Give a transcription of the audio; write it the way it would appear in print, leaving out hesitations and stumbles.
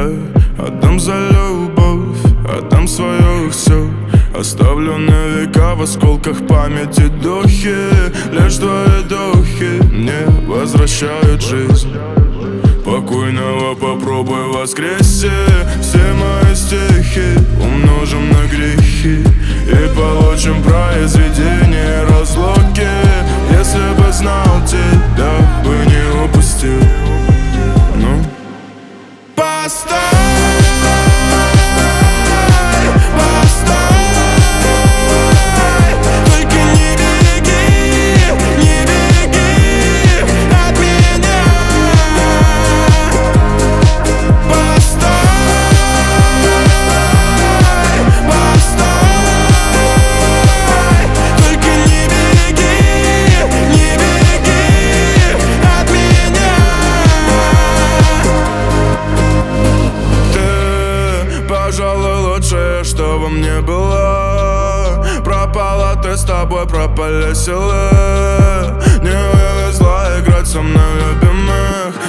отдам за любовь, отдам свое все. Оставлю на века в осколках памяти духи. Лишь твои духи мне возвращают жизнь. Покойного попробуй воскресе. Все мои стихи умножим на грехи и получим произведение разлуки. Если бы знал тебя, бы не упустил. Ну, поставь. Пожалуй, лучшее, что во мне было. Пропала ты, с тобой пропали силы. Не вывезла играть со мной любимых.